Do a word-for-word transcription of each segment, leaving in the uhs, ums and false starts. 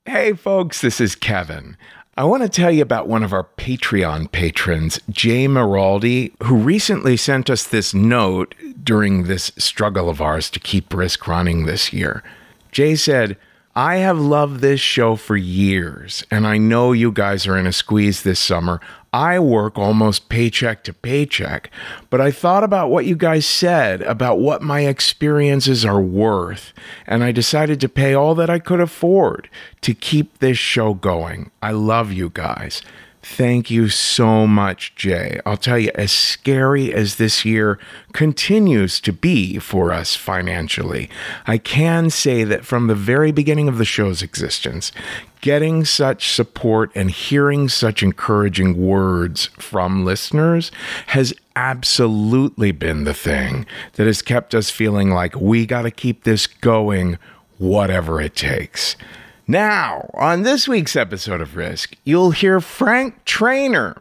Hey folks, this is Kevin. I want to tell you about one of our Patreon patrons, Jay Miraldi, who recently sent us this note during this struggle of ours to keep Risk running this year. Jay said, I have loved this show for years, and I know you guys are in a squeeze this summer. I work almost paycheck to paycheck, but I thought about what you guys said about what my experiences are worth, and I decided to pay all that I could afford to keep this show going. I love you guys. Thank you so much, Jay. I'll tell you, as scary as this year continues to be for us financially, I can say that from the very beginning of the show's existence, getting such support and hearing such encouraging words from listeners has absolutely been the thing that has kept us feeling like we got to keep this going, whatever it takes. Now, on this week's episode of Risk, you'll hear Frank Trainer.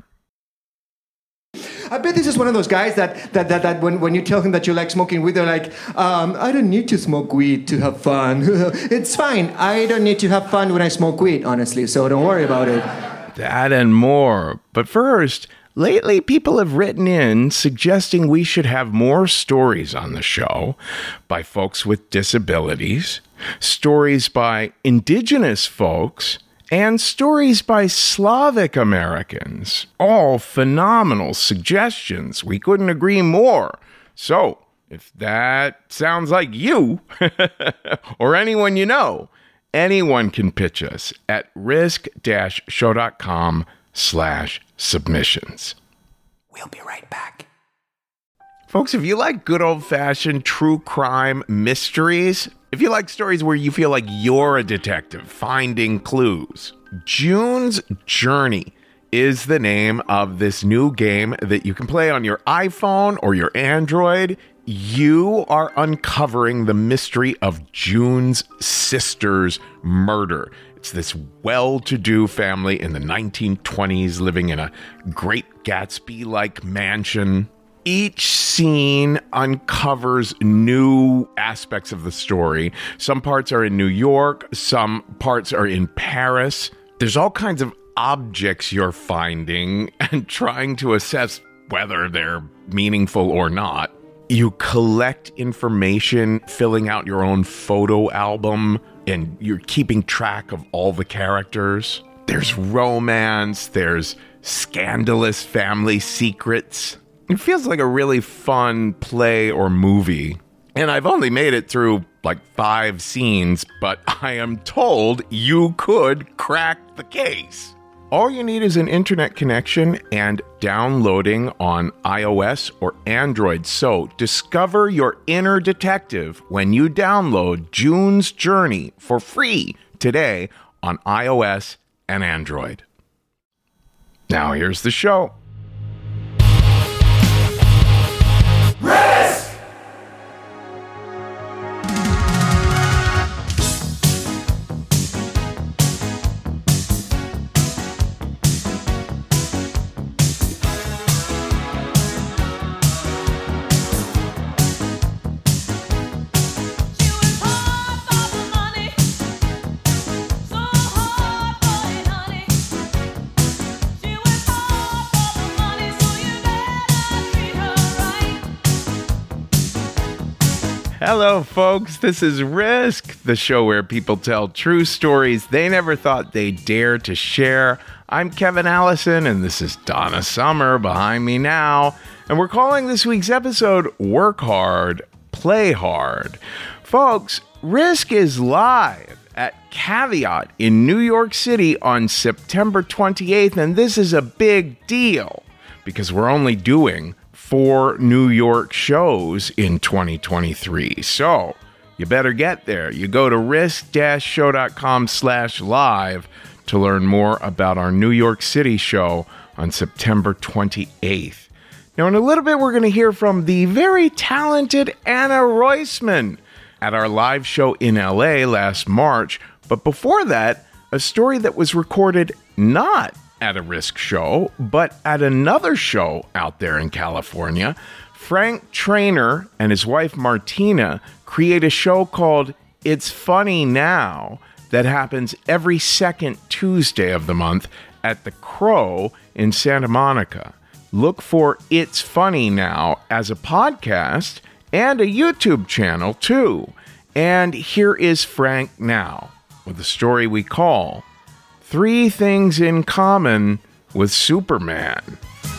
I bet this is one of those guys that that that, that when, when you tell him that you like smoking weed, they're like, um, I don't need to smoke weed to have fun. It's fine. I don't need to have fun when I smoke weed, honestly, so don't worry about it. That and more. But first, lately people have written in suggesting we should have more stories on the show by folks with disabilities, stories by indigenous folks, and stories by Slavic Americans. All phenomenal suggestions. We couldn't agree more. So, if that sounds like you, or anyone you know, anyone can pitch us at risk-show.com slash submissions. We'll be right back. Folks, if you like good old-fashioned true crime mysteries, if you like stories where you feel like you're a detective finding clues, June's Journey is the name of this new game that you can play on your iPhone or your Android. You are uncovering the mystery of June's sister's murder. It's this well-to-do family in the nineteen twenties living in a Great Gatsby-like mansion. Each scene uncovers new aspects of the story. Some parts are in New York, some parts are in Paris. There's all kinds of objects you're finding and trying to assess whether they're meaningful or not. You collect information, filling out your own photo album, and you're keeping track of all the characters. There's romance, there's scandalous family secrets. It feels like a really fun play or movie. And I've only made it through like five scenes, but I am told you could crack the case. All you need is an internet connection and downloading on iOS or Android. So discover your inner detective when you download June's Journey for free today on iOS and Android. Now here's the show. Risk! Hello, folks. This is Risk, the show where people tell true stories they never thought they'd dare to share. I'm Kevin Allison, and this is Donna Summer behind me now. And we're calling this week's episode Work Hard, Play Hard. Folks, Risk is live at Caveat in New York City on September twenty-eighth, and this is a big deal because we're only doing four New York shows in twenty twenty-three. So you better get there. You go to risk-show.com slash live to learn more about our New York City show on September twenty-eighth. Now, in a little bit, we're going to hear from the very talented Anna Roisman at our live show in L A last March. But before that, a story that was recorded not at a Risk show, but at another show out there in California. Frank Trainer and his wife Martina create a show called It's Funny Now that happens every second Tuesday of the month at the Crow in Santa Monica. Look for It's Funny Now as a podcast and a YouTube channel too. And here is Frank now with a story we call Three Things in Common with Superman.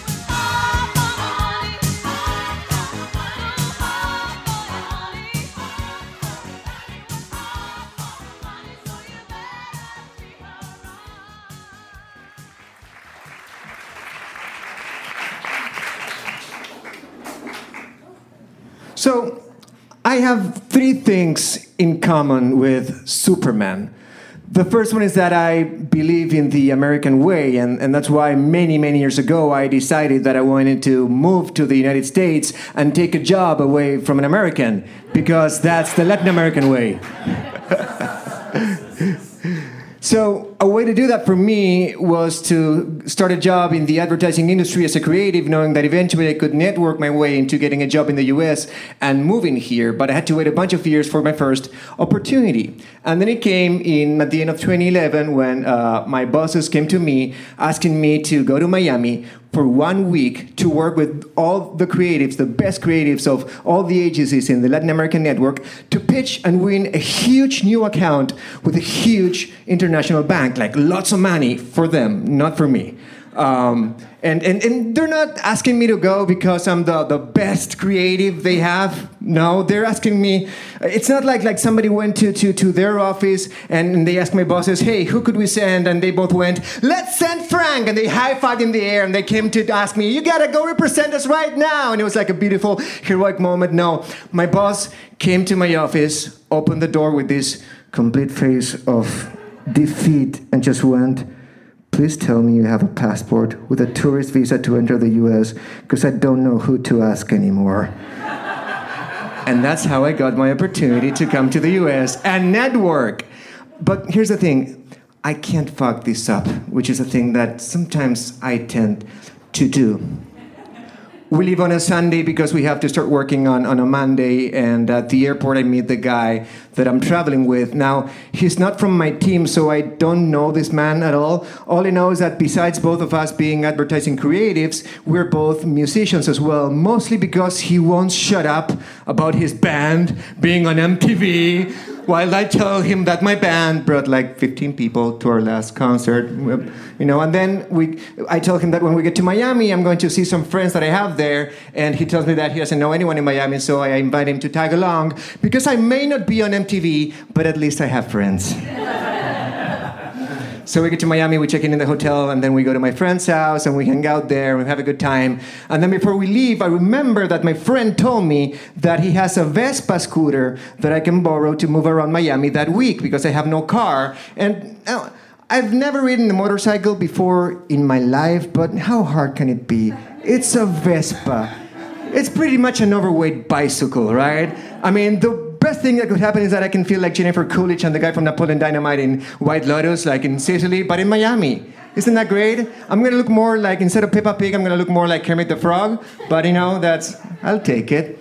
So, I have three things in common with Superman. The first one is that I believe in the American way, and, and that's why many, many years ago I decided that I wanted to move to the United States and take a job away from an American, because that's the Latin American way. So a way to do that for me was to start a job in the advertising industry as a creative, knowing that eventually I could network my way into getting a job in the U S and moving here. But I had to wait a bunch of years for my first opportunity. And then it came in at the end of twenty eleven when uh, my bosses came to me asking me to go to Miami for one week to work with all the creatives, the best creatives of all the agencies in the Latin American network, to pitch and win a huge new account with a huge international bank, like lots of money for them, not for me. Um, and, and, and they're not asking me to go because I'm the, the best creative they have. No, they're asking me. It's not like, like somebody went to, to, to their office and they asked my bosses, hey, who could we send? And they both went, let's send Frank. And they high-fived in the air and they came to ask me, you got to go represent us right now. And it was like a beautiful, heroic moment. No, my boss came to my office, opened the door with this complete face of defeat and just went, please tell me you have a passport with a tourist visa to enter the U S, because I don't know who to ask anymore. And that's how I got my opportunity to come to the U S and network. But here's the thing, I can't fuck this up, which is a thing that sometimes I tend to do. We leave on a Sunday because we have to start working on, on a Monday, and at the airport I meet the guy that I'm traveling with. Now, he's not from my team, so I don't know this man at all. All I know is that besides both of us being advertising creatives, we're both musicians as well, mostly because he won't shut up about his band being on M T V, while I tell him that my band brought like fifteen people to our last concert, you know, and then we, I tell him that when we get to Miami, I'm going to see some friends that I have there, and he tells me that he doesn't know anyone in Miami, so I invite him to tag along, because I may not be on M T V, but at least I have friends. So we get to Miami, we check in in the hotel, and then we go to my friend's house, and we hang out there, and we have a good time. And then before we leave, I remember that my friend told me that he has a Vespa scooter that I can borrow to move around Miami that week, because I have no car. And uh, I've never ridden a motorcycle before in my life, but how hard can it be? It's a Vespa. It's pretty much an overweight bicycle, right? I mean, the best thing that could happen is that I can feel like Jennifer Coolidge and the guy from Napoleon Dynamite in White Lotus, like in Sicily, but in Miami. Isn't that great? I'm gonna look more like, instead of Peppa Pig, I'm gonna look more like Kermit the Frog, but you know, that's, I'll take it.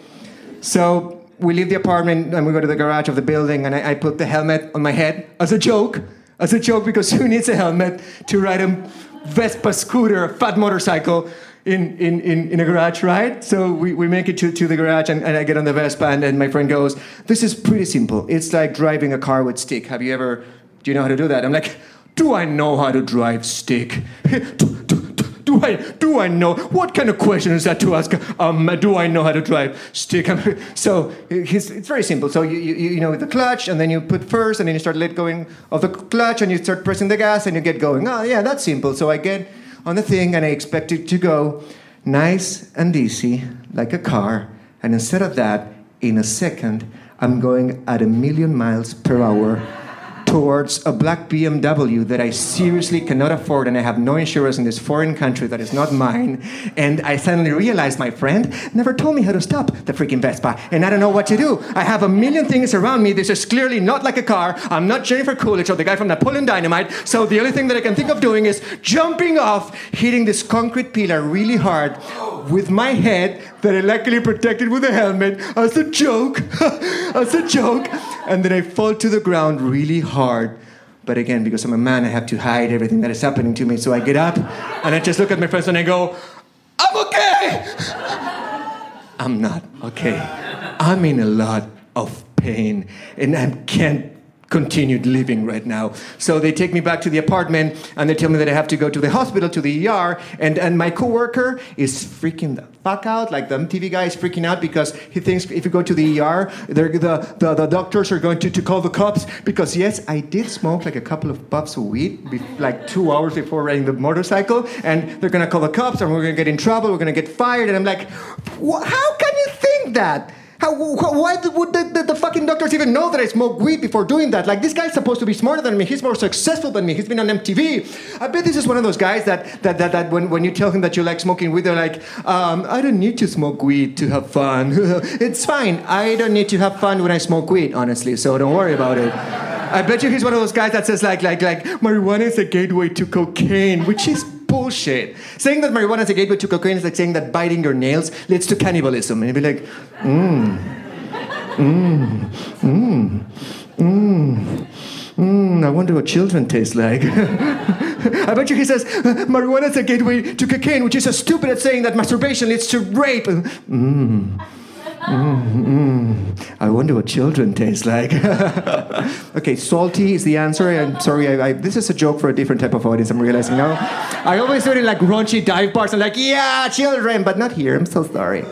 So we leave the apartment and we go to the garage of the building, and I, I put the helmet on my head as a joke, as a joke, because who needs a helmet to ride a Vespa scooter, a fat motorcycle, In, in, in, in a garage, right? So we, we make it to, to the garage, and, and I get on the Vespa, and, and my friend goes, this is pretty simple. It's like driving a car with stick. Have you ever, do you know how to do that? I'm like, do I know how to drive stick? do, do, do, I, do I know? What kind of question is that to ask? Um, do I know how to drive stick? So it's, it's very simple. So you, you, you know, with the clutch, and then you put first, and then you start let going of the clutch, and you start pressing the gas, and you get going. Oh, yeah, that's simple. So I get on the thing, and I expect it to go nice and easy, like a car. And instead of that, in a second, I'm going at a million miles per hour towards a black B M W that I seriously cannot afford, and I have no insurance in this foreign country that is not mine. And I suddenly realized my friend never told me how to stop the freaking Vespa, and I don't know what to do. I have a million things around me. This is clearly not like a car. I'm not Jennifer Coolidge or the guy from Napoleon Dynamite, so the only thing that I can think of doing is jumping off, hitting this concrete pillar really hard with my head that I luckily protected with a helmet as a joke, as a joke, and then I fall to the ground really hard. But again, because I'm a man, I have to hide everything that is happening to me. So I get up and I just look at my friends and I go, I'm okay. I'm not okay. I'm in a lot of pain and I can't continue living right now. So they take me back to the apartment and they tell me that I have to go to the hospital, to the E R, and, and my coworker is freaking the fuck out. Like the M T V guy is freaking out because he thinks if you go to the E R, they're, the, the, the doctors are going to, to call the cops because yes, I did smoke like a couple of puffs of weed be, like two hours before riding the motorcycle, and they're going to call the cops and we're going to get in trouble, we're going to get fired. And I'm like, how can you think that? How, why would the, the, the fucking doctors even know that I smoke weed before doing that? Like, this guy's supposed to be smarter than me. He's more successful than me. He's been on M T V. I bet this is one of those guys that, that, that, that when, when you tell him that you like smoking weed, they're like, um, I don't need to smoke weed to have fun. It's fine. I don't need to have fun when I smoke weed, honestly, so don't worry about it. I bet you he's one of those guys that says, like, like, like, marijuana is a gateway to cocaine, which is bullshit. Saying that marijuana is a gateway to cocaine is like saying that biting your nails leads to cannibalism. And you'd be like, mmm, mmm, mmm, mmm, mmm, I wonder what children taste like. I bet you he says, marijuana is a gateway to cocaine, which is as stupid as saying that masturbation leads to rape. Mmm. Mm, mm. I wonder what children taste like. Okay, salty is the answer. I'm sorry, I, I, this is a joke for a different type of audience, I'm realizing now. I always do it in like raunchy dive bars. I'm like, yeah, children, but not here. I'm so sorry.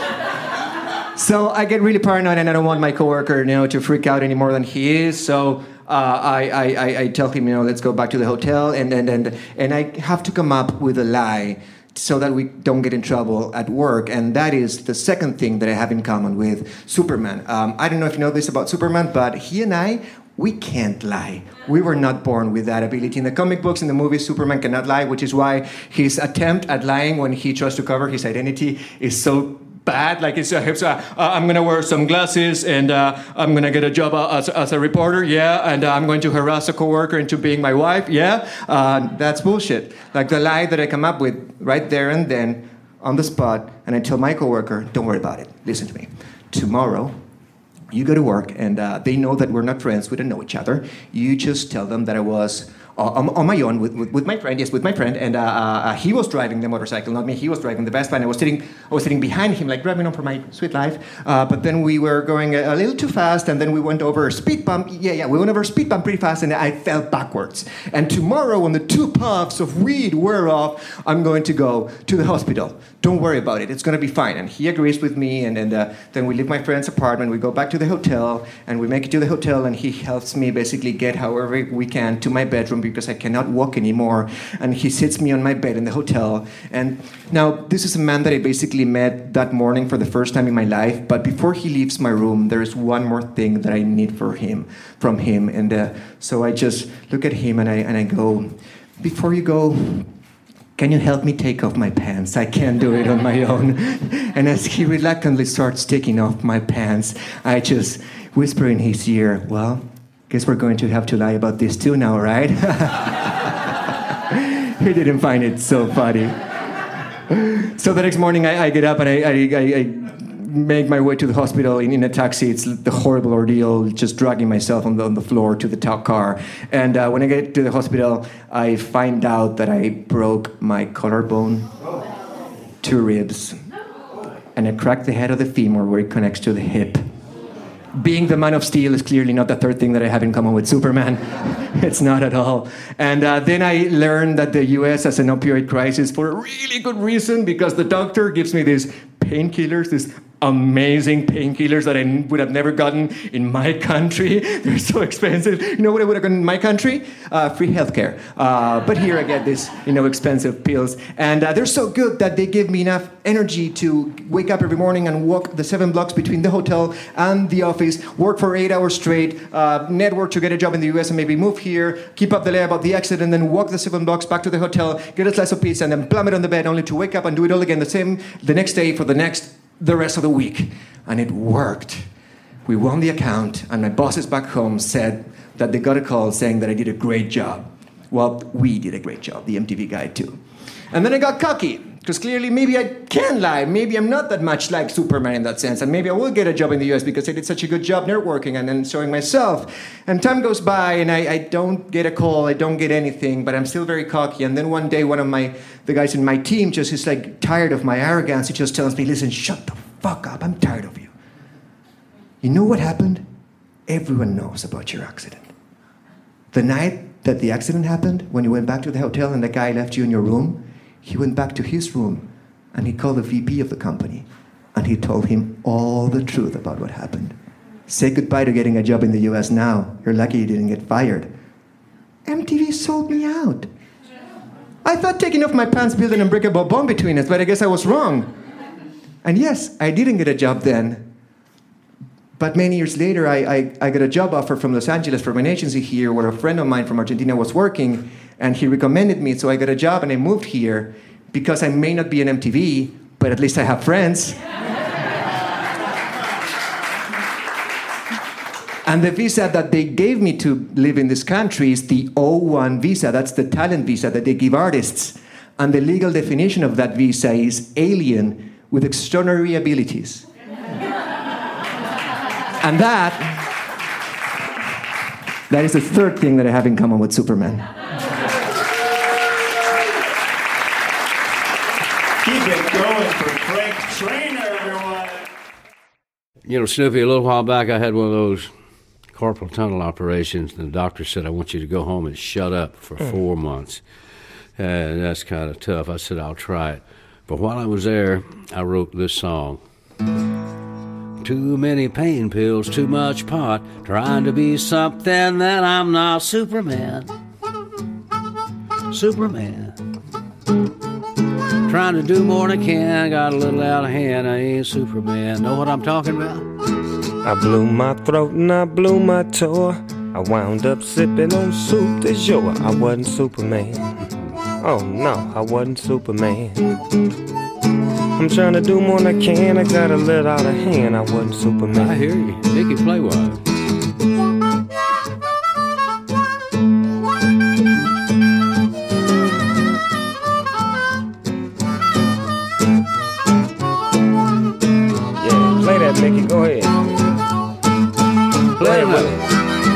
So I get really paranoid and I don't want my coworker, you know, to freak out any more than he is. So uh, I, I, I tell him, you know, let's go back to the hotel. And, and, and, and I have to come up with a lie so that we don't get in trouble at work. And that is the second thing that I have in common with Superman. Um, I don't know if you know this about Superman, but he and I, we can't lie. We were not born with that ability. In the comic books, in the movies, Superman cannot lie, which is why his attempt at lying when he tries to cover his identity is so bad. Like, it's, uh, it's uh, uh, I'm going to wear some glasses and uh, I'm going to get a job uh, as, as a reporter, yeah, and uh, I'm going to harass a coworker into being my wife, yeah. Uh, that's bullshit. Like the lie that I come up with right there and then on the spot, and I tell my coworker, don't worry about it. Listen to me. Tomorrow, you go to work and uh, they know that we're not friends, we don't know each other. You just tell them that I was On, on my own with, with, with my friend, yes, with my friend, and uh, uh, he was driving the motorcycle, not me. He was driving the Vespa, and I was sitting, I was sitting behind him, like grabbing on for my sweet life. Uh, but then we were going a, a little too fast, and then we went over a speed bump. Yeah, yeah, we went over a speed bump pretty fast, and I fell backwards. And tomorrow, when the two puffs of weed wear off, I'm going to go to the hospital. Don't worry about it. It's going to be fine. And he agrees with me, and, and uh, then we leave my friend's apartment. We go back to the hotel, and we make it to the hotel, and he helps me basically get however we can to my bedroom because I cannot walk anymore. And he sits me on my bed in the hotel. And now, this is a man that I basically met that morning for the first time in my life. But before he leaves my room, there is one more thing that I need for him, from him. And uh, so I just look at him and I and I go, before you go, can you help me take off my pants? I can't do it on my own. And as he reluctantly starts taking off my pants, I just whisper in his ear, well, guess we're going to have to lie about this too now, right? He didn't find it so funny. So the next morning I, I get up and I, I, I, I make my way to the hospital in, in a taxi. It's the horrible ordeal, just dragging myself on the, on the floor to the top car. And uh, when I get to the hospital, I find out that I broke my collarbone, two ribs, and I cracked the head of the femur where it connects to the hip. Being the Man of Steel is clearly not the third thing that I have in common with Superman. It's not at all. And uh, then I learned that the U S has an opioid crisis for a really good reason, because the doctor gives me these painkillers, these amazing painkillers that I would have never gotten in my country. They're so expensive. You know what I would have gotten in my country? Uh, free healthcare. Uh, but here I get these, you know, expensive pills. And uh, they're so good that they give me enough energy to wake up every morning and walk the seven blocks between the hotel and the office, work for eight hours straight, uh, network to get a job in the U S and maybe move here, keep up the lie about the accident, and then walk the seven blocks back to the hotel, get a slice of pizza, and then plummet on the bed only to wake up and do it all again the same the next day for the next the rest of the week. And it worked. We won the account, and my bosses back home said that they got a call saying that I did a great job. Well, we did a great job, the M T V guy too. And then I got cocky, Because clearly, maybe I can lie. Maybe I'm not that much like Superman in that sense. And maybe I will get a job in the U S because I did such a good job networking and then showing myself. And time goes by, and I, I don't get a call. I don't get anything. But I'm still very cocky. And then one day, one of my the guys in my team just is like tired of my arrogance. He just tells me, listen, shut the fuck up. I'm tired of you. You know what happened? Everyone knows about your accident. The night that the accident happened, when you went back to the hotel and the guy left you in your room, he went back to his room and he called the V P of the company and he told him all the truth about what happened. Say goodbye to getting a job in the U S now. You're lucky you didn't get fired. M T V sold me out. I thought taking off my pants built an unbreakable bond between us, but I guess I was wrong. And yes, I didn't get a job then. But many years later, I, I, I got a job offer from Los Angeles from an agency here where a friend of mine from Argentina was working, and he recommended me, so I got a job and I moved here because I may not be an M T V, but at least I have friends. And the visa that they gave me to live in this country is the O one visa. That's the talent visa that they give artists. And the legal definition of that visa is alien with extraordinary abilities. And that, that is the third thing that I have in common with Superman. Keep it going for Frank Trainer, everyone. You know, Snoopy, a little while back I had one of those carpal tunnel operations, and the doctor said, I want you to go home and shut up for mm. four months. And that's kind of tough. I said, I'll try it. But while I was there, I wrote this song. Too many pain pills, too much pot, trying to be something that I'm not. Superman. Superman. Trying to do more than I can, got a little out of hand, I ain't Superman. Know what I'm talking about? I blew my throat and I blew my toe. I wound up sipping on soup du jour. I wasn't Superman. Oh no, I wasn't Superman. I'm trying to do more than I can, I got a little out of hand. I wasn't Superman. I hear you. Nicky, play one. Yeah, play that, Nicky, go ahead. Play it with it.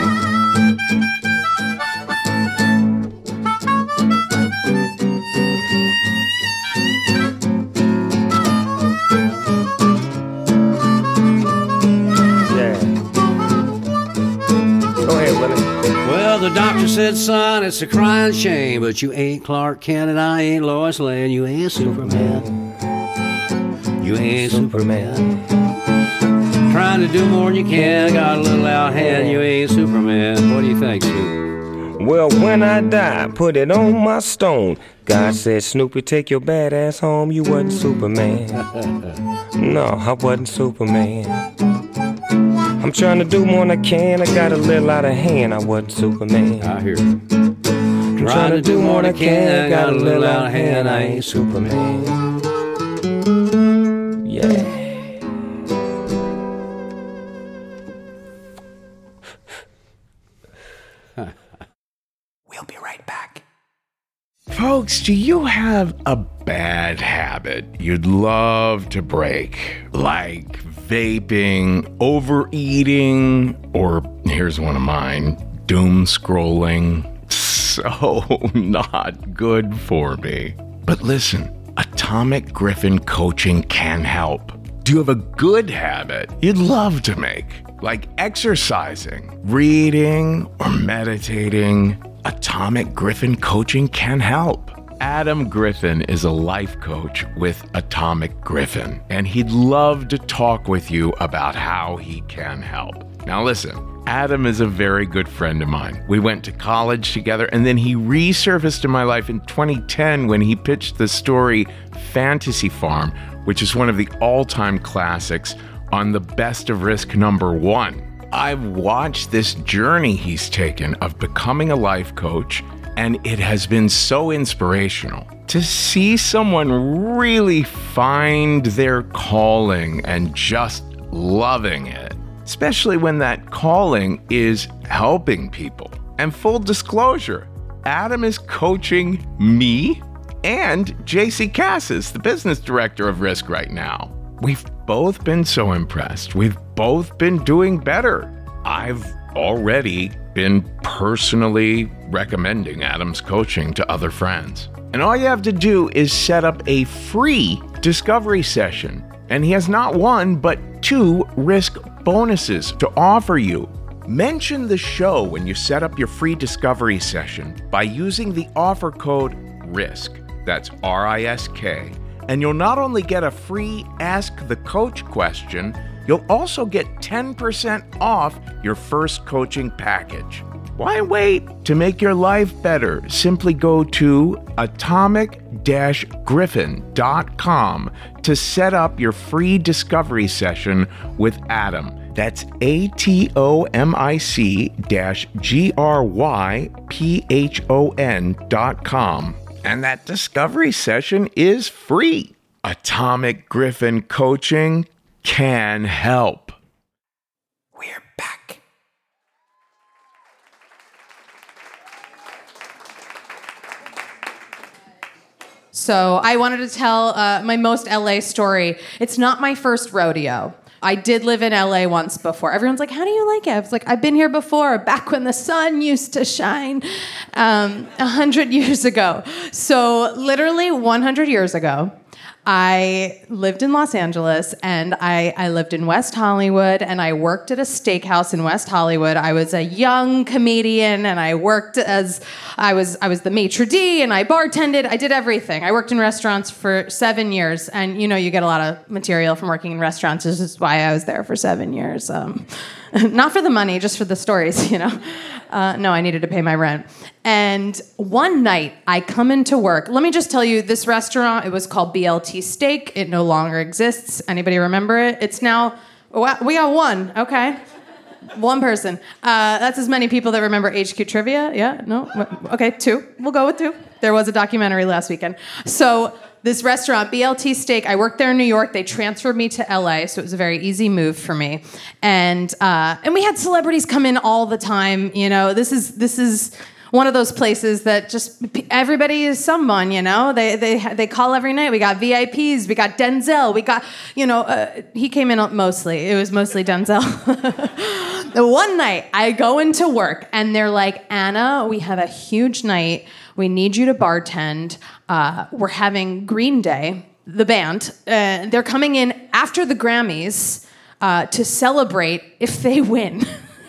The doctor said, son, it's a crying shame, but you ain't Clark Kent and I ain't Lois Lane. You ain't Superman. You ain't Superman. Trying to do more than you can, got a little out hand. You ain't Superman. What do you think, Snoopy? Well, when I die, put it on my stone. God said, Snoopy, take your bad ass home. You wasn't Superman. No, I wasn't Superman. I'm trying to do more than I can, I got a little out of hand, I wasn't Superman. I hear you. Trying, trying to do more than I can, I got a little out of hand, I ain't Superman. Yeah. We'll be right back. Folks, do you have a bad habit you'd love to break? Like vaping, overeating, or here's one of mine, doom scrolling. So not good for me. But listen, Atomic Griffin Coaching can help. Do you have a good habit you'd love to make? Like exercising, reading, or meditating? Atomic Griffin Coaching can help. Adam Griffin is a life coach with Atomic Griffin, and he'd love to talk with you about how he can help. Now listen, Adam is a very good friend of mine. We went to college together, and then he resurfaced in my life in twenty ten when he pitched the story Fantasy Farm, which is one of the all-time classics on the Best of Risk number one. I've watched this journey he's taken of becoming a life coach, and it has been so inspirational to see someone really find their calling and just loving it, especially when that calling is helping people. And full disclosure, Adam is coaching me and J C Cassis, the business director of Risk right now. We've both been so impressed. We've both been doing better. I've already been personally recommending Adam's coaching to other friends. And all you have to do is set up a free discovery session. And he has not one, but two Risk bonuses to offer you. Mention the show when you set up your free discovery session by using the offer code RISK. That's R I S K. And you'll not only get a free Ask the Coach question, you'll also get ten percent off your first coaching package. Why wait? To make your life better, simply go to atomic dash griffin dot com to set up your free discovery session with Adam. That's A T O M I C dash G R Y P H O N dot com. And that discovery session is free. Atomic Griffin Coaching can help. We're back. So I wanted to tell uh, my most L A story. It's not my first rodeo. I did live in L A once before. Everyone's like, how do you like it? I was like, I've been here before, back when the sun used to shine um, one hundred years ago. So literally one hundred years ago, I lived in Los Angeles, and I, I lived in West Hollywood, and I worked at a steakhouse in West Hollywood. I was a young comedian, and I worked as, I was I was the maitre d', and I bartended. I did everything. I worked in restaurants for seven years, and you know, you get a lot of material from working in restaurants. This is why I was there for seven years. Um, not for the money, just for the stories, you know. Uh, no, I needed to pay my rent. And one night, I come into work. Let me just tell you, this restaurant, it was called B L T Steak. It no longer exists. Anybody remember it? It's now, we got one, okay. One person. Uh, that's as many people that remember H Q Trivia. Yeah, no? Okay, two. We'll go with two. There was a documentary last weekend. So this restaurant, B L T Steak, I worked there in New York. They transferred me to L A, so it was a very easy move for me. And uh, and we had celebrities come in all the time. You know, this is this is one of those places that just everybody is someone. You know, they they they call every night. We got V I Ps. We got Denzel. We got you know uh, he came in mostly. It was mostly Denzel. The one night I go into work and they're like, Anna, we have a huge night. We need you to bartend. Uh, we're having Green Day, the band. Uh, they're coming in after the Grammys uh, to celebrate if they win.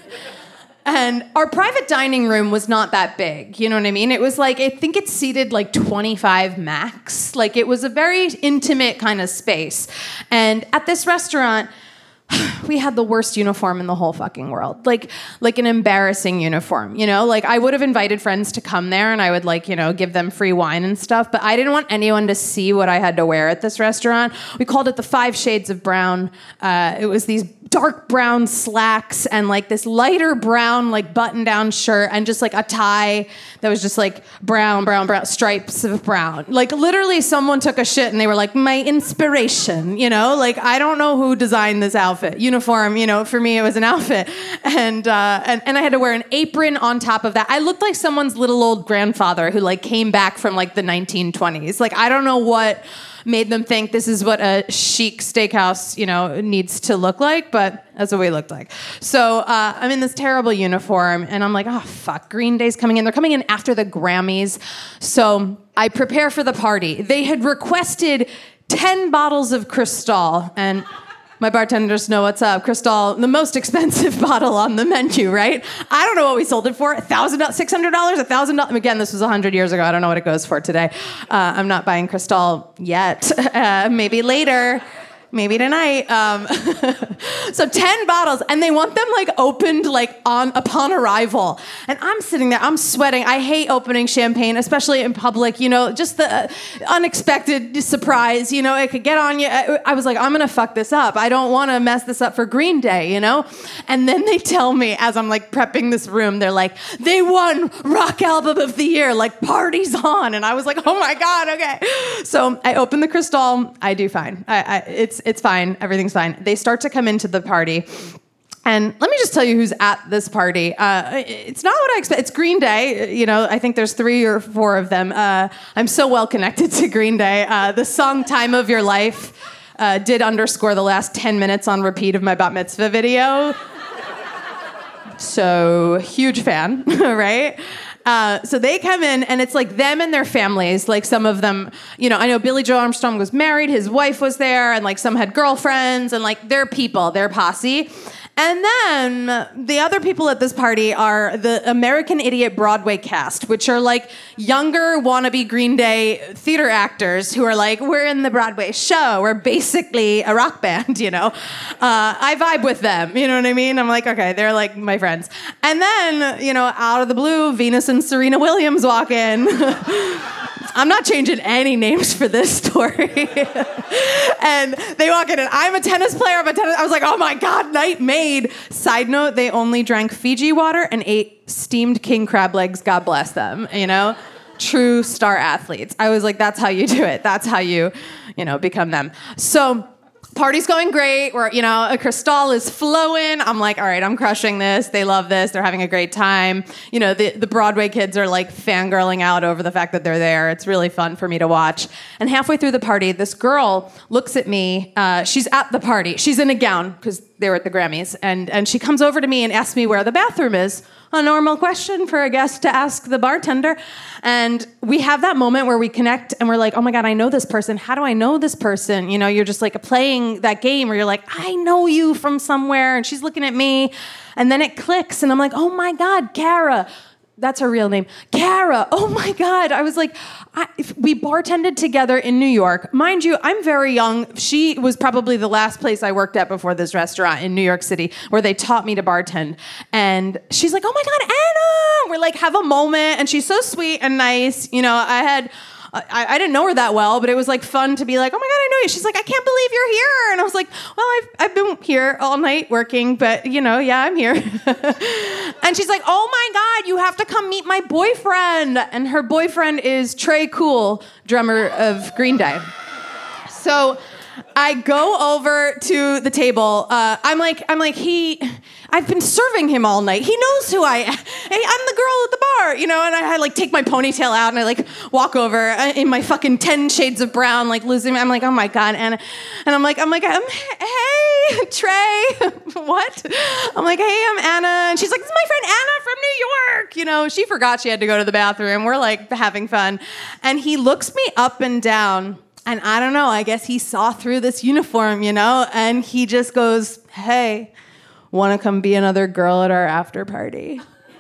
And our private dining room was not that big. You know what I mean? It was like, I think it seated like twenty-five max. Like it was a very intimate kind of space. And at this restaurant, we had the worst uniform in the whole fucking world. Like, like an embarrassing uniform, you know? Like, I would have invited friends to come there and I would, like, you know, give them free wine and stuff, but I didn't want anyone to see what I had to wear at this restaurant. We called it the Five Shades of Brown. Uh, it was these dark brown slacks and, like, this lighter brown, like, button-down shirt and just, like, a tie that was just, like, brown, brown, brown, stripes of brown. Like, literally someone took a shit and they were like, my inspiration, you know? Like, I don't know who designed this outfit. Uniform, you know, for me it was an outfit. And, uh, and and I had to wear an apron on top of that. I looked like someone's little old grandfather who like came back from like the nineteen twenties. Like I don't know what made them think this is what a chic steakhouse, you know, needs to look like, but that's what we looked like. So uh, I'm in this terrible uniform and I'm like, oh fuck, Green Day's coming in. They're coming in after the Grammys. So I prepare for the party. They had requested ten bottles of Cristal, and my bartenders know what's up. Cristal, the most expensive bottle on the menu, right? I don't know what we sold it for. one thousand dollars, six hundred dollars, one thousand dollars. Again, this was one hundred years ago. I don't know what it goes for today. Uh, I'm not buying Cristal yet. Uh, maybe later. Maybe tonight. Um, so ten bottles, and they want them like opened like on upon arrival. And I'm sitting there, I'm sweating. I hate opening champagne, especially in public. You know, just the uh, unexpected surprise. You know, it could get on you. I, I was like, I'm gonna fuck this up. I don't want to mess this up for Green Day. You know. And then they tell me as I'm like prepping this room, they're like, they won Rock Album of the Year. Like party's on. And I was like, oh my god, okay. So I open the Cristal. I do fine. I, I, it's It's fine. Everything's fine. They start to come into the party. And let me just tell you who's at this party. Uh, it's not what I expect. It's Green Day. You know, I think there's three or four of them. Uh, I'm so well connected to Green Day. Uh, the song Time of Your Life uh, did underscore the last ten minutes on repeat of my bat mitzvah video. So, huge fan, right? Uh, so they come in, and it's like them and their families. Like some of them, you know, I know Billy Joe Armstrong was married, his wife was there, and like some had girlfriends, and like their people, their posse. And then the other people at this party are the American Idiot Broadway cast, which are like younger wannabe Green Day theater actors who are like, we're in the Broadway show. We're basically a rock band, you know. Uh, I vibe with them, you know what I mean? I'm like, okay, they're like my friends. And then, you know, out of the blue, Venus and Serena Williams walk in. I'm not changing any names for this story. And they walk in, and I'm a tennis player. I'm a tennis. I was like, oh my God, night made. Side note, they only drank Fiji water and ate steamed king crab legs. God bless them, you know? True star athletes. I was like, that's how you do it. That's how you, you know, become them. So party's going great. We're, you know, a Cristal is flowing. I'm like, all right, I'm crushing this. They love this. They're having a great time. You know, the, the Broadway kids are like fangirling out over the fact that they're there. It's really fun for me to watch. And halfway through the party, this girl looks at me. Uh, she's at the party. She's in a gown because they were at the Grammys. And, and she comes over to me and asks me where the bathroom is. A normal question for a guest to ask the bartender. And we have that moment where we connect and we're like, oh my God, I know this person. How do I know this person? You know, you're just like playing that game where you're like, I know you from somewhere. And she's looking at me. And then it clicks. And I'm like, oh my God, Kara. That's her real name. Kara. Oh my God. I was like, I, we bartended together in New York. Mind you, I'm very young. She was probably the last place I worked at before this restaurant in New York City where they taught me to bartend. And she's like, oh my God, Anna. We're like, have a moment. And she's so sweet and nice. You know, I had... I, I didn't know her that well, but it was like fun to be like, oh my God, I know you. She's like, I can't believe you're here. And I was like, well, I've, I've been here all night working, but you know, yeah, I'm here. And she's like, oh my God, you have to come meet my boyfriend. And her boyfriend is Trey Cool, drummer of Green Day. So I go over to the table. Uh, I'm like, I'm like, he, I've been serving him all night. He knows who I am. Hey, I'm the girl at the bar, you know, and I, I like take my ponytail out and I like walk over in my fucking ten shades of brown, like losing, I'm like, oh my God. And, and I'm like, I'm like, um, hey, Trey, what? I'm like, hey, I'm Anna. And she's like, this is my friend Anna from New York. You know, she forgot she had to go to the bathroom. We're like having fun. And he looks me up and down. And I don't know, I guess he saw through this uniform, you know, and he just goes, hey, want to come be another girl at our after party?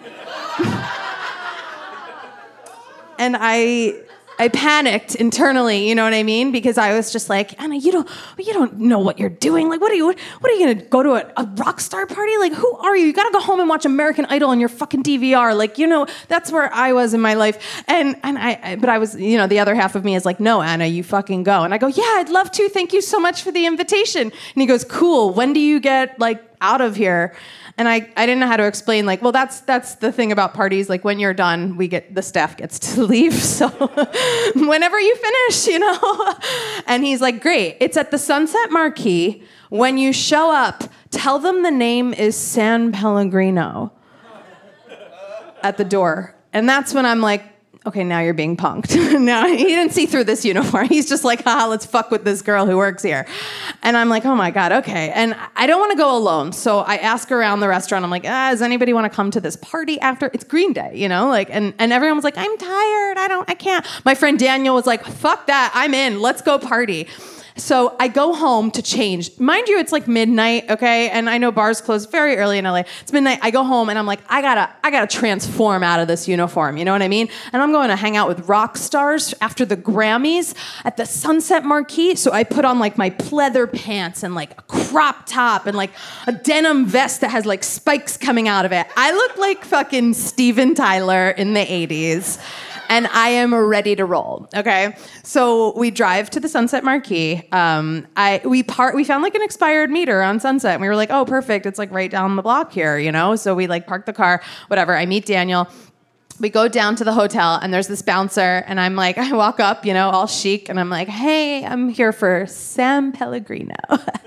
And I I panicked internally, you know what I mean? Because I was just like, Anna, you don't you don't know what you're doing. Like, what are you what, what are you gonna go to a, a rock star party? Like, who are you? You gotta go home and watch American Idol on your fucking D V R. Like, you know, that's where I was in my life. And and I, I but I was, you know, the other half of me is like, no, Anna, you fucking go. And I go, yeah, I'd love to. Thank you so much for the invitation. And he goes, cool. When do you get like out of here? And I, I didn't know how to explain, like, well, that's that's the thing about parties. Like, when you're done, we get the staff gets to leave. So whenever you finish, you know. And he's like, great. It's at the Sunset Marquee. When you show up, tell them the name is San Pellegrino at the door. And that's when I'm like, okay, now you're being punked. Now he didn't see through this uniform. He's just like, haha, let's fuck with this girl who works here. And I'm like, oh my God, okay. And I don't want to go alone. So I ask around the restaurant. I'm like, ah, does anybody want to come to this party after? It's Green Day, you know? Like, and, and everyone was like, I'm tired. I don't, I can't. My friend Daniel was like, fuck that. I'm in. Let's go party. So I go home to change. Mind you, it's like midnight, okay? And I know bars close very early in L A. It's midnight. I go home and I'm like, I gotta, I gotta transform out of this uniform. You know what I mean? And I'm going to hang out with rock stars after the Grammys at the Sunset Marquee. So I put on like my pleather pants and like a crop top and like a denim vest that has like spikes coming out of it. I look like fucking Steven Tyler in the eighties. And I am ready to roll. Okay, so we drive to the Sunset Marquee. Um, I we part we found like an expired meter on Sunset, and we were like, oh, perfect. It's like right down the block here, you know. So we like park the car, whatever. I meet Daniel. We go down to the hotel, and there's this bouncer, and I'm like, I walk up, you know, all chic, and I'm like, hey, I'm here for San Pellegrino.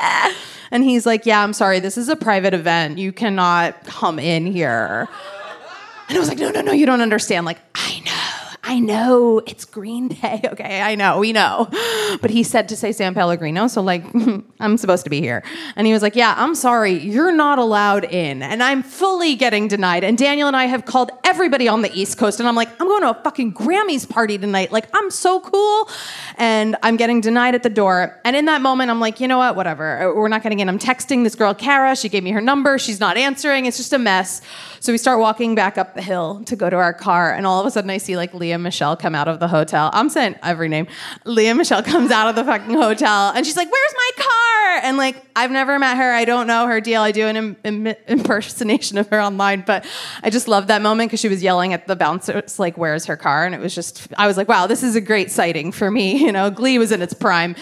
And he's like, yeah, I'm sorry, this is a private event. You cannot come in here. And I was like, no, no, no, you don't understand. Like, I know. I know it's Green Day. Okay, I know, we know. But he said to say San Pellegrino, so like, I'm supposed to be here. And he was like, yeah, I'm sorry, you're not allowed in. And I'm fully getting denied. And Daniel and I have called everybody on the East Coast. And I'm like, I'm going to a fucking Grammys party tonight. Like, I'm so cool. And I'm getting denied at the door. And in that moment, I'm like, you know what, whatever. We're not getting in. I'm texting this girl, Kara. She gave me her number. She's not answering. It's just a mess. So we start walking back up the hill to go to our car. And all of a sudden, I see like Leah Michelle come out of the hotel. I'm saying every name. Leah Michelle comes out of the fucking hotel and she's like, where's my car? And like, I've never met her. I don't know her deal. I do an im- im- impersonation of her online, but I just loved that moment because she was yelling at the bouncers, like, where's her car? And it was just, I was like, wow, this is a great sighting for me. You know, Glee was in its prime.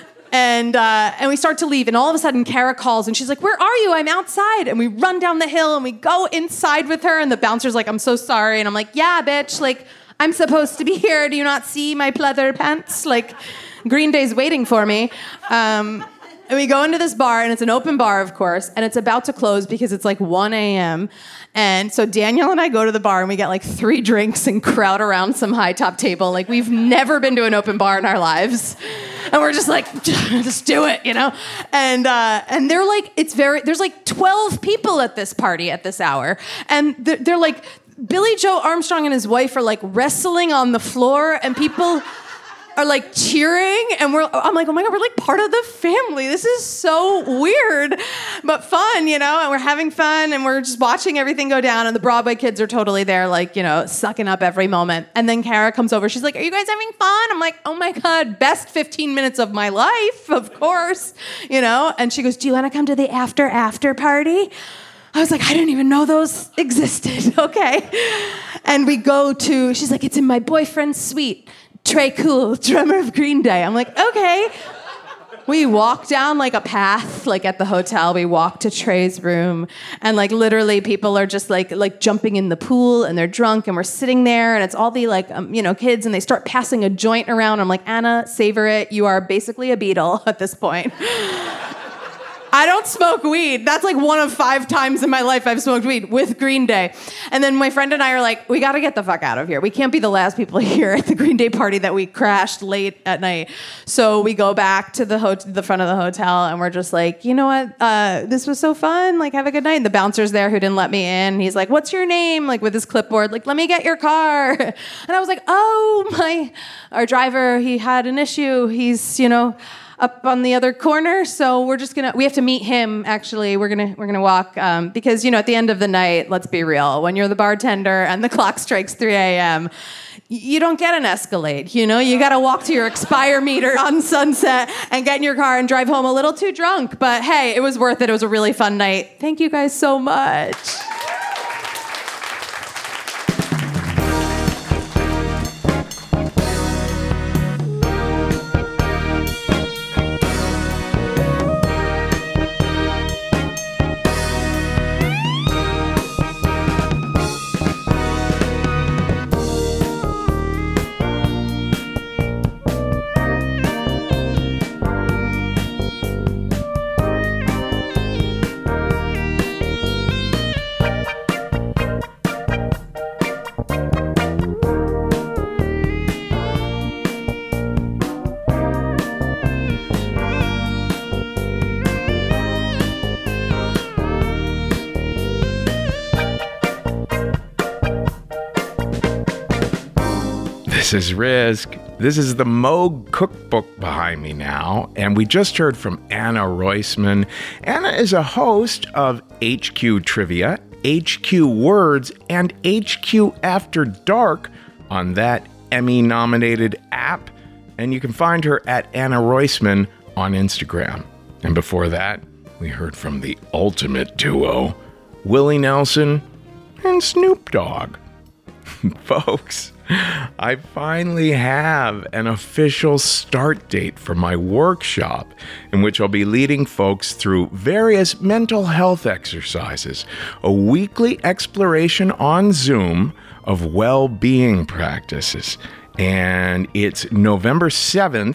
And uh, and we start to leave, and all of a sudden, Kara calls, and she's like, where are you? I'm outside. And we run down the hill, and we go inside with her, and the bouncer's like, I'm so sorry. And I'm like, yeah, bitch, like, I'm supposed to be here. Do you not see my pleather pants? Like, Green Day's waiting for me. Um, and we go into this bar, and it's an open bar, of course, and it's about to close because it's like one a.m. And so Daniel and I go to the bar, and we get like three drinks and crowd around some high top table. Like, we've never been to an open bar in our lives. And we're just like, just do it, you know? And uh, and they're like, it's very, there's like twelve people at this party at this hour. And they're, they're like, Billy Joe Armstrong and his wife are like wrestling on the floor, and people are like cheering, and we're I'm like, oh my God, we're like part of the family. This is so weird, but fun, you know, and we're having fun, and we're just watching everything go down, and the Broadway kids are totally there, like, you know, sucking up every moment. And then Kara comes over. She's like, are you guys having fun? I'm like, oh my God, best fifteen minutes of my life, of course, you know? And she goes, do you want to come to the after after party? I was like, I didn't even know those existed. Okay. And we go to, she's like, it's in my boyfriend's suite. Trey Cool, drummer of Green Day. I'm like, okay. We walk down like a path, like at the hotel. We walk to Trey's room, and like literally people are just like like jumping in the pool, and they're drunk, and we're sitting there, and it's all the like um, you know kids, and they start passing a joint around. I'm like, Anna, savor it. You are basically a Beatle at this point. I don't smoke weed. That's like one of five times in my life I've smoked weed with Green Day. And then my friend and I are like, we got to get the fuck out of here. We can't be the last people here at the Green Day party that we crashed late at night. So we go back to the ho- the front of the hotel, and we're just like, you know what? Uh, this was so fun. Like, have a good night. And the bouncer's there who didn't let me in. He's like, what's your name? Like, with his clipboard, like, let me get your car. And I was like, oh, my, our driver, he had an issue. He's, you know, up on the other corner, so we're just gonna we have to meet him. Actually, we're gonna we're gonna walk um, because, you know, at the end of the night, let's be real, when you're the bartender and the clock strikes three a.m., you don't get an Escalade. You know, you got to walk to your expire meter on Sunset and get in your car and drive home a little too drunk. But hey, it was worth it. It was a really fun night. Thank you guys so much. This is Risk. This is the Moog Cookbook behind me now, and we just heard from Anna Roisman. Anna is a host of H Q Trivia, H Q Words, and H Q After Dark on that Emmy-nominated app, and you can find her at Anna Roisman on Instagram. And before that, we heard from the ultimate duo, Willie Nelson and Snoop Dogg. Folks, I finally have an official start date for my workshop, in which I'll be leading folks through various mental health exercises, a weekly exploration on Zoom of well-being practices. And it's November seventh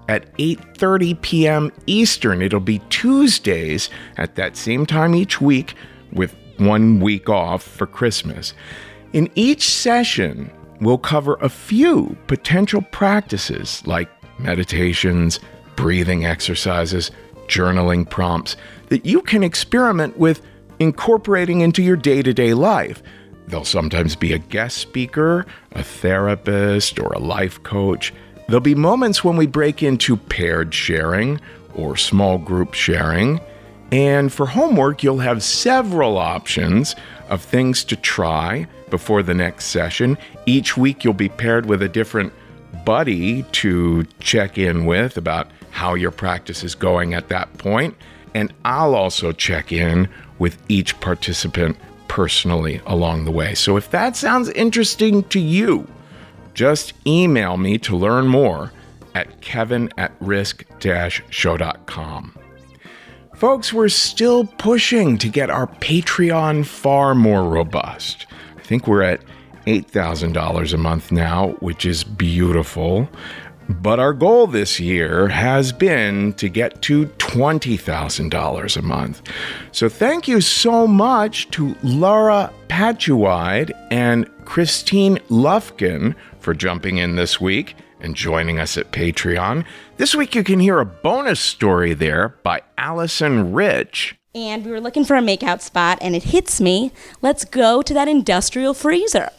at eight thirty p.m. Eastern. It'll be Tuesdays at that same time each week, with one week off for Christmas. In each session, we'll cover a few potential practices like meditations, breathing exercises, journaling prompts that you can experiment with incorporating into your day-to-day life. There'll sometimes be a guest speaker, a therapist, or a life coach. There'll be moments when we break into paired sharing or small group sharing. And for homework, you'll have several options of things to try before the next session. Each week, you'll be paired with a different buddy to check in with about how your practice is going at that point. And I'll also check in with each participant personally along the way. So if that sounds interesting to you, just email me to learn more at kevin at risk dash show dot com. Folks, we're still pushing to get our Patreon far more robust. I think we're at eight thousand dollars a month now, which is beautiful. But our goal this year has been to get to twenty thousand dollars a month. So thank you so much to Laura Patchewide and Christine Lufkin for jumping in this week and joining us at Patreon. This week you can hear a bonus story there by Allison Rich. And we were looking for a makeout spot, and it hits me, let's go to that industrial freezer.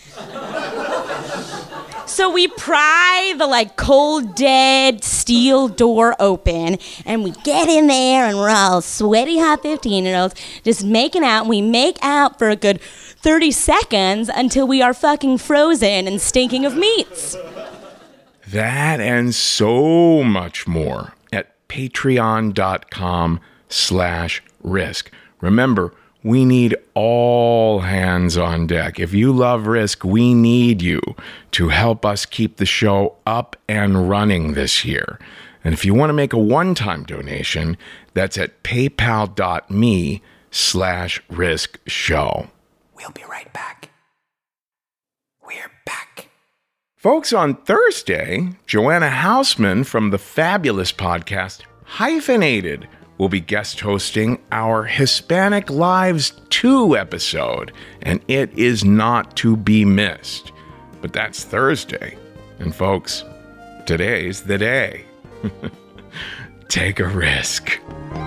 So we pry the like cold, dead steel door open, and we get in there, and we're all sweaty, hot fifteen-year-olds just making out. And we make out for a good thirty seconds until we are fucking frozen and stinking of meats. That and so much more at patreon.com slash risk. Remember, we need all hands on deck. If you love Risk, we need you to help us keep the show up and running this year. And if you want to make a one-time donation, that's at paypal.me slash risk show. We'll be right back. We're back. Folks, on Thursday, Joanna Hausman from the fabulous podcast Hyphenated will be guest hosting our Hispanic Lives two episode, and it is not to be missed. But that's Thursday. And folks, today's the day. Take a risk.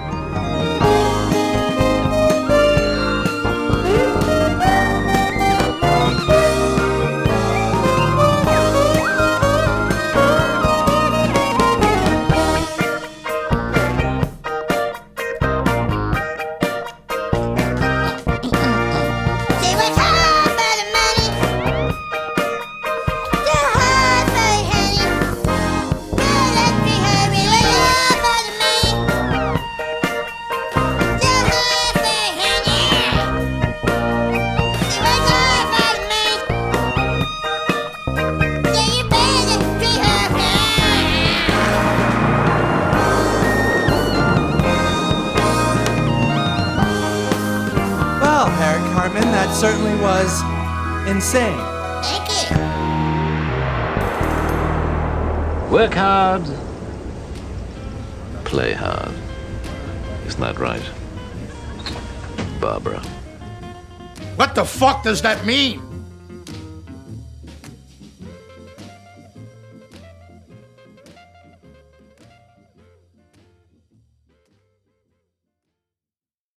That certainly was insane. Thank you. Work hard, play hard. Isn't that right, Barbara? What the fuck does that mean?